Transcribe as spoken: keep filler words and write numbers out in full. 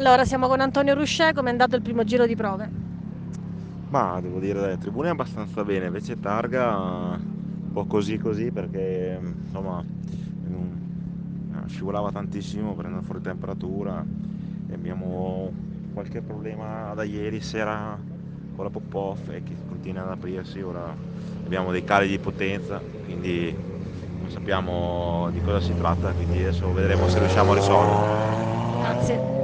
Allora, siamo con Antonio Ruscè, com'è andato il primo giro di prove? Ma devo dire, dai, Tribune abbastanza bene, invece Targa un po' così così perché insomma mm, scivolava tantissimo prendendo fuori temperatura e abbiamo qualche problema da ieri sera con la pop-off e che continua ad aprirsi, ora abbiamo dei cali di potenza, quindi non sappiamo di cosa si tratta, quindi adesso vedremo se riusciamo a risolverlo. Grazie.